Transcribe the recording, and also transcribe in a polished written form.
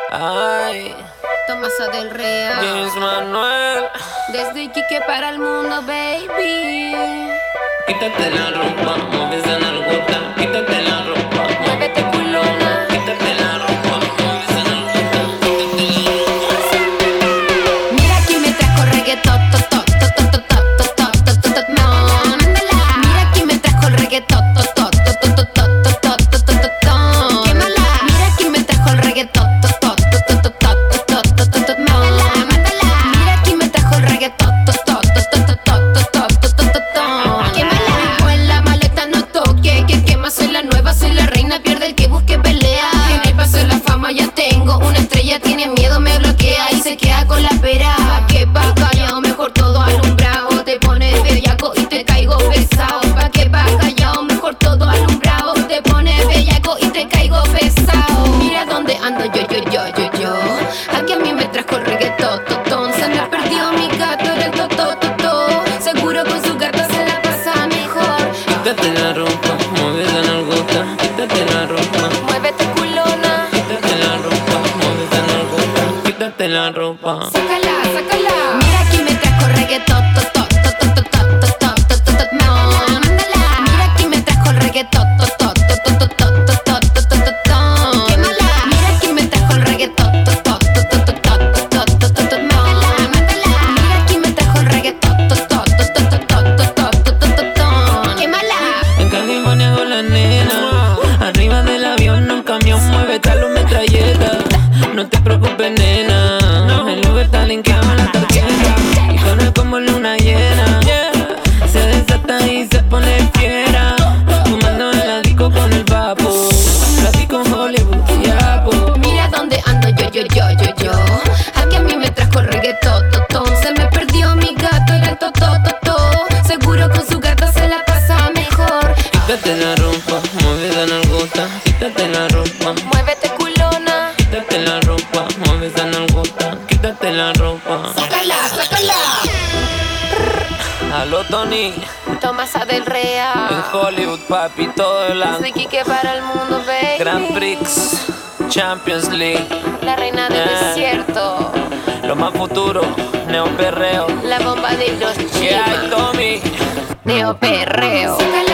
Ay, Tomasa del Real, James Manuel. desde Iquique para el mundo, baby. Quítate la ropa, mueves la nalgota. Quítate la ropa, Muévete culona. quítate la ropa, mueves la nalgota. Quítate la ropa. Mira aquí me trajo reggaetón, Mira aquí me trajo el reggaetón, Quémala. Mira aquí me trajo el reggaetón, Mira aquí me trajo el reggaetón, Quémala. O en la maleta no toque, que quema, soy la nueva, soy la reina, pierde el que busque pelea. En el paso de la fama ya tengo una estrella, tiene miedo, me bloquea y se queda con la pera. Pa' que pa' callado, mejor todo alumbrado, te pones bellaco y te caigo pesado. Pa' que pa' callado, mejor todo alumbrado, te pones bellaco y te caigo pesado. Mira dónde ando yo. Aquí a mí me trajo el reggaetón, se me perdió mi gato, era el totototó. Seguro con su gata se la pasa mejor. Quítate la ropa, mueves la nalgota. Quítate la ropa, Muévete culona, quítate la ropa, mueves la nalgota. Quítate la ropa. sácala. Mira aquí me trajo reggaetón, Mira aquí me trajo el reggaetón, Quémala. Mira aquí me trajo el reggaetón, Mira aquí me trajo el reggaetón, Quémala. En California con la nena, arriba del avión, un camión, mueve tal un metralleta. No te preocupes, nena, el Uber está linkeado en la tarjeta. Y corre como luna llena, se desata y se pone fiera. Fumando en la disco con el papo, la disco en Hollywood y Apple. Mira dónde ando yo. Aquí a mí me trajo el reggaetón, se me perdió mi gato, era el totototó. Seguro con su gata se la pasa mejor. Quítate la ropa, mueve la nalgota. Quítate la ropa, Muévete culona, quítate la ropa, mueve la nalgota. Quítate la ropa. sácala. Aló, Tony, Tomasa del Real, en Hollywood, papi, todo el desde Iquique para el mundo, baby. Grand Prix, Champions League, La reina del desierto, lo más futuro, neoperreo. la bomba de los Yeah, chimas. Tommy. Neoperreo.